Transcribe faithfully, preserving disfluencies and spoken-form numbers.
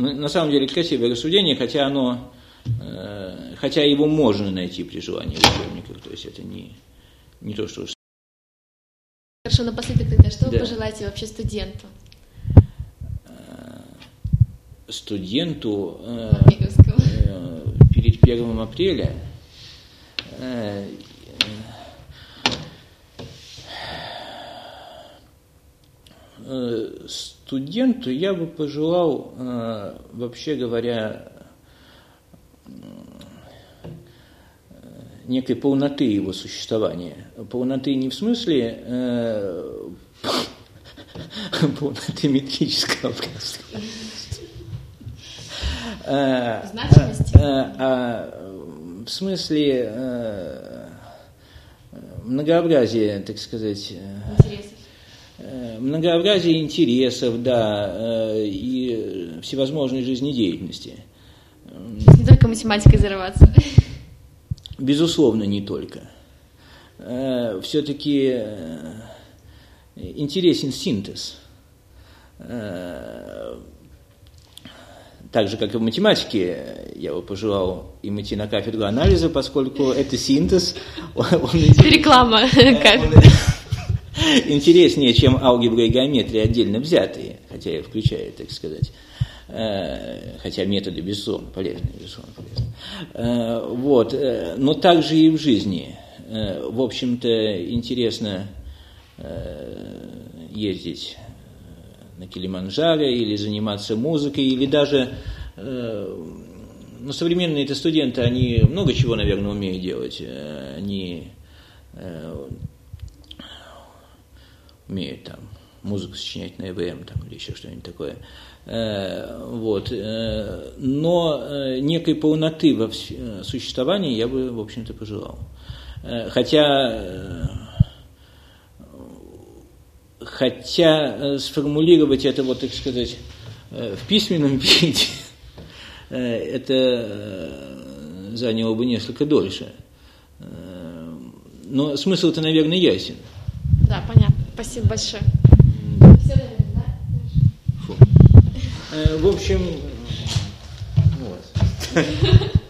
на самом деле красивое рассуждение, хотя оно, хотя его можно найти при желании в учебниках, то есть это не, не то, что... Хорошо, напоследок тогда, что да. вы пожелаете вообще студенту? Студенту Омеговского. Перед первым апреля студенту я бы пожелал, вообще говоря, некой полноты его существования. Полноты не в смысле э, полноты метрического пространства, значимости, а в смысле многообразия, так сказать, интересов. Многообразие интересов, да, и всевозможной жизнедеятельности. Не только математикой зарываться. Безусловно, не только. Все-таки интересен синтез. Так же, как и в математике, я бы пожелал им идти на кафедру анализа, поскольку это синтез. Он, Реклама кафедры. Интереснее, чем алгебра и геометрия отдельно взятые, хотя и включая, так сказать. Хотя методы, безусловно, полезны, безусловно, полезны. Вот. Но также и в жизни. В общем-то, интересно ездить на Килиманджаро или заниматься музыкой, или даже... Ну, современные это студенты, они много чего, наверное, умеют делать. Они умеют там музыку сочинять на ЭВМ там, или еще что-нибудь такое. Вот. Но некой полноты во существовании я бы, в общем-то, пожелал. Хотя, хотя сформулировать это, вот, так сказать, в письменном виде, это заняло бы несколько дольше. Но смысл-то, наверное, ясен. Да, понятно. Спасибо большое. Все, наверное, да? Фу. В общем, вот.